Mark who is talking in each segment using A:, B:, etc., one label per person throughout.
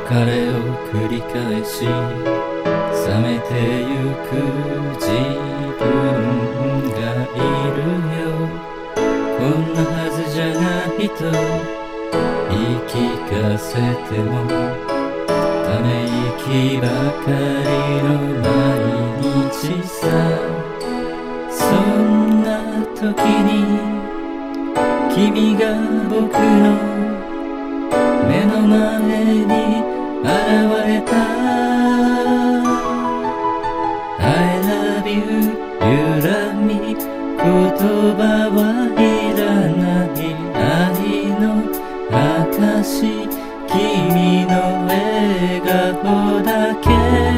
A: 別れを繰り返し冷めてゆく自分がいるよ。こんなはずじゃないと言い聞かせてもため息ばかりの毎日さ。そんな時に君が僕の目の前に現れた。 I love you ゆらみ言葉はいらない愛の証君の笑顔だけ。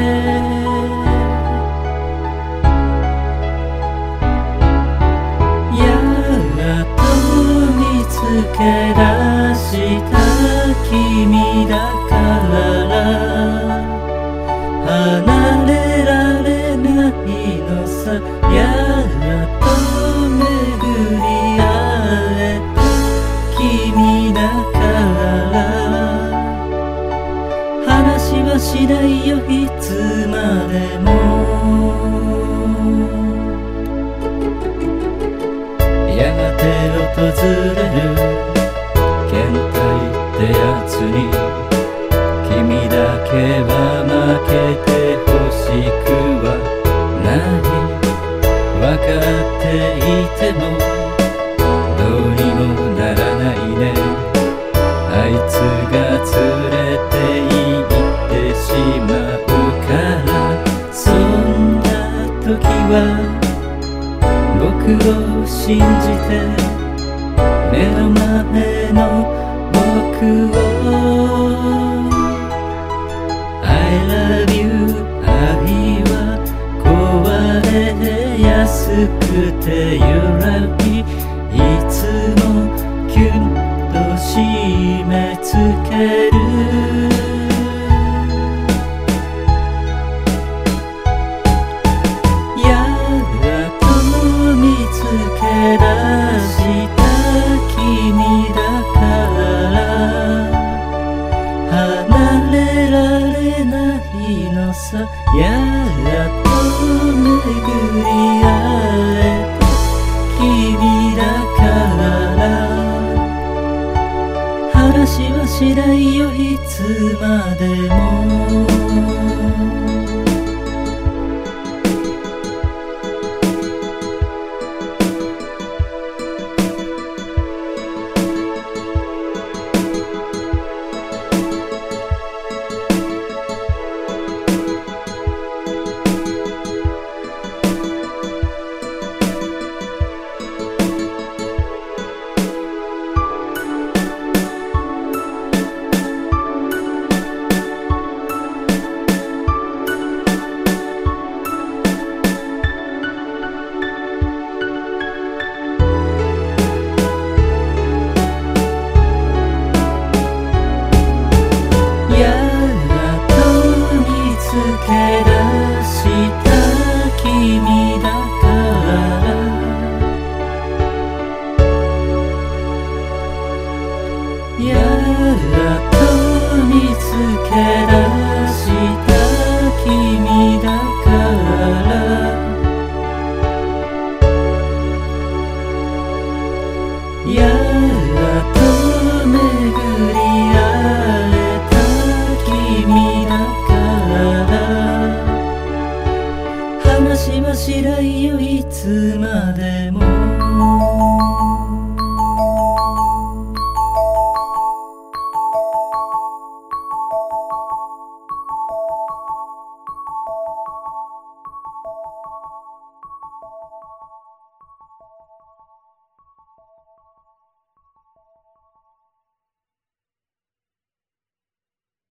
A: やっと見つけ出した君だから離れられないのさ。やっと巡り会えた君だから話はしないよいつまでも。やがて訪れる倦怠ってやつに君だけは負けてほしくはない。分かっていてもどうにもならないね。あいつが連れて行ってしまうから。そんな時は僕を信じて目の前の僕を I love you 愛は壊れやすくて揺らぎいつもキュンと締め付ける。やっと見つけ出した君だから離れられないのさ。やっと巡り会えた君だから話はしないよいつまでも。